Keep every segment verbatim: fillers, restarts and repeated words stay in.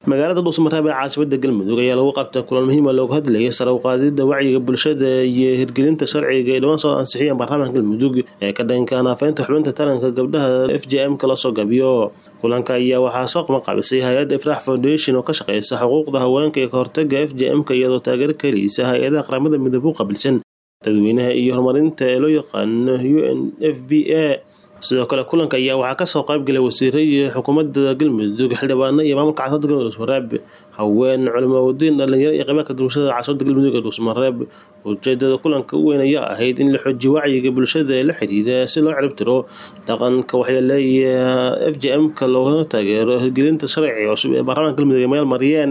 magaalada Dhuusamareeb ee caasimadda Galmudug ayaa lagu qabtay kulan muhiim ah oo looga hadlayay sare u qaadida wacyiga bulshada iyo hirgelinta sharciga ee dhawaan soo ansixiyay baarlamaanka Galmudug ee ka dhanka ah faynta xubinta taranka gabdhaha F G M kala soo gabiyo. kulanka ayaa waxaa soo qabanqaabisay hay'adda Ifraax Foundation oo ka shaqeysa xuquuqda haweenka iyo ka hortagga F G M ka iyadoo taageero ka heleysa hay'adaha qaramada midoobay u qabilsan dadweynaha iyo horumarinta ee loo yaqaan U N F P A. sidoo kale kulanka ayaa waxaa ka soo qayb galay wasiirada xukuumadda Galmudug, xildhibaano iyo maamulka caasimadda Dhuusamareeb, haween, culimo wadooyin, dhalinyaro iyo qaybaha bulshada caasimadda Galmudug ee Dhuusamareeb. ujeedada kulanka ugu weyn ayaa ahayd in la xoojiyo wacyiga bulshada ee la xiriira si loo ciribtiro dhaqanka waxyeeleeya F G M ka loogana taageero hirgelinta sharciga cusub ee baarlamaanka Galmudug ee meel mariyeen.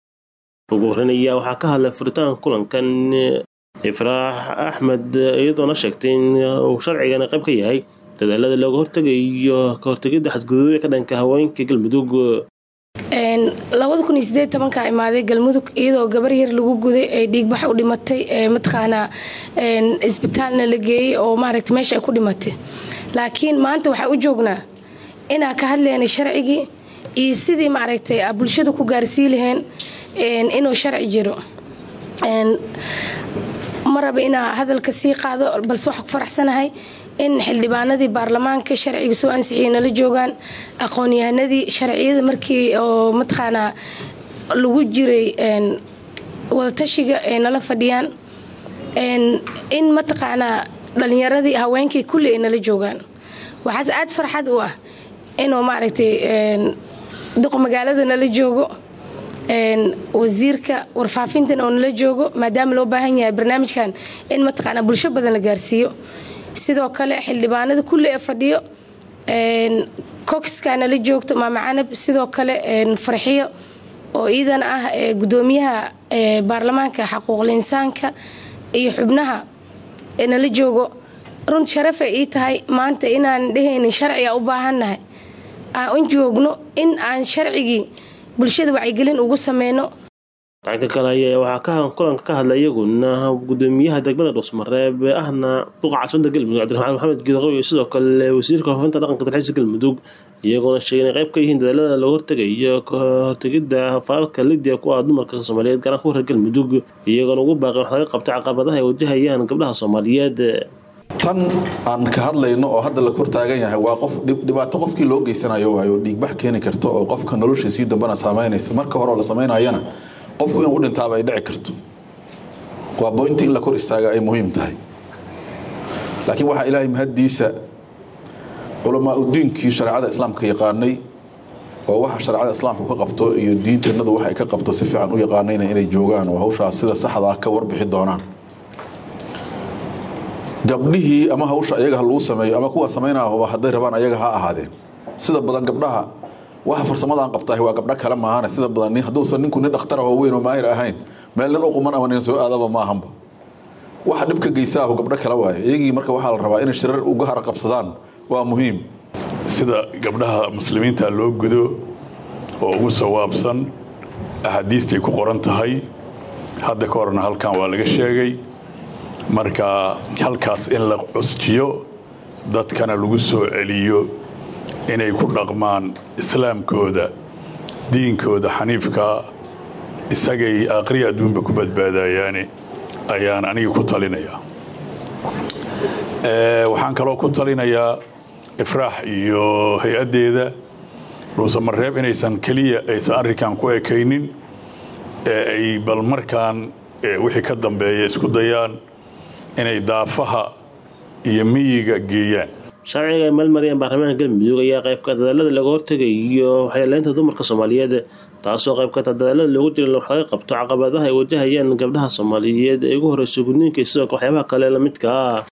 ugu horreyn ayaa waxaa ka hadlay furitaanka kulankan Ifraax Axmed iyadoo sheegtay in uu sharcigan qayb ka yahay dadaalada looga hortagayo ka hortagida xadgudubka ka dhanka haweenka Galmudug. een laba kun iyo siddeed iyo toban ka imaaday Galmudug iyadoo gabar yar lagu guday ee dhiigbax u dhimatay ee matqaana een isbitaalna la geeyay oo maaragtay meesha ay ku dhimatay. laakiin maanta waxa u joognaa inaan ka hadlayno sharcigi iyo sidii maaragtay bulshada ku gaarsiin lahayn een inuu sharci jiro. een maraba inaa hadalka sii qaado balse wax ku faraxsanahay in xildhibaanadii baarlamaanka sharciga soo ansixiyay nala joogaan, aqoon-yahanadii sharciyada markii oo matqaana lagu jiray een wada tashiga ee nala fadhiyaan, een in matqaana dhalinyaradii haweenkii kulli ay nala joogaan. waxaas aad farxad u ah inuu maaragtay een duq magaalada nala joogo, een wasiirka warfaafintan oo nala joogo maadaama loo baahan yahay barnaamijkan in matqaana bulsho badan la gaarsiiyo. sidoo kale xildhibaanada kulli ee fadhiyo een coxkana la joogto maama Canab, sidoo kale een farxiyo oo iidan ah ee gudoomiyaha ee baarlamaanka xuquuqul insaanka iyo xubnaha ee la joogo. run sharaf ay tahay maanta inaan dheheynin sharciga u baahanahay aan joogno in aan sharcigi bulshada wacyigelin ugu sameeyno. dhanka kale ayaa waxaa ka kulanka ka hadlay iyaguna gudoomiyaha degmada Dhuusamareeb ahna duqa caasimadda Galmudug Cabdiraxmaan Maxamed Gidaaqo iyo sidoo kale wasiirka faafinta dhaqanka dalxiiska Galmudug, iyagoo sheegay qayb ka yihiin dadaalada looga hortagayo ka hortagida falka lidya ku ah dumarka Soomaaliyeed gaar ahaan Galmudug, iyagoo ugu baaqay wax laga qabto caqabadaha ay wajahayaan gabdhaha Soomaaliyeed. tan aan ka hadlayno oo hadda la kor taagan yahay waa qof dhibaato qofkii loo geysanayo waayo dhiigbax keeni karto oo qofka noloshiisa dambana saameynaysa marka hore la sameynayana qofku inuu dhintaaba ay dhici karto. waa point in la kor istaaga ay muhiim tahay. laakiin waxa Ilaahay mahadiisa culama u diinkii shariicada islaamka yaqaanay oo waxa shariicada islaamku ka qabto iyo diinteennadu waxa ay ka qabto si fiican u yaqaanayna inay joogaan oo hawshaas sida saxda ah ka warbixi doonaan. gabdhihii ama hawsha ayaga lagu sameeyo ama kuwa sameynaayo haday rabaan ayaga ha ahaadeen. sida badan gabdhaha waxa farsamadaan qabtaa waa gabdha kala maahan sida badan nin haduusan ninku nin dhakhtar ah oo weyn oo maahir ahayn meel nin u quman ama nin soo aadaba ma ahanba. waxa dhibka geysaa gabdha kala waay iyagii marka waxa la rabaa in shirar uga har qabsadaan waa muhiim. sida gabdhaha muslimiinta loo gudo oo ugu sawaabsan ahadiistay ku qoran tahay hadda ka horna halkan waa laga sheegay. marka halkaas in la cusjiyo dadkana lagu soo celiyo inay ku dhaqmaan islaamkooda diinkooda xaniifka isagay aqri adduunba ku badbaadayaan ayaan aniga ku talinayaa. ee waxaan kaloo ku talinayaa Ifraax iyo hay'adeeda Dhuusamareeb inaysan kaliya aysan arrinkan ku ekaynin ee ay bal markaan wixii ka dambeeyay isku dayaan inay daafaha iyo miyiga geeyaan. sharciga meel mariyeen baarlamaanka Galmudug ayaa qayb ka dadaalada laga hortagayo waxyeeleynta dumarka Soomaaliyeed, taasoo qayb ka dadaalada loogu jiro wax laga qabto caqabadaha ay wajahayaan gabdhaha Soomaaliyeed ee ugu horeysa gudniinka iyo sidoo kale waxyaabaha kale la midka ah.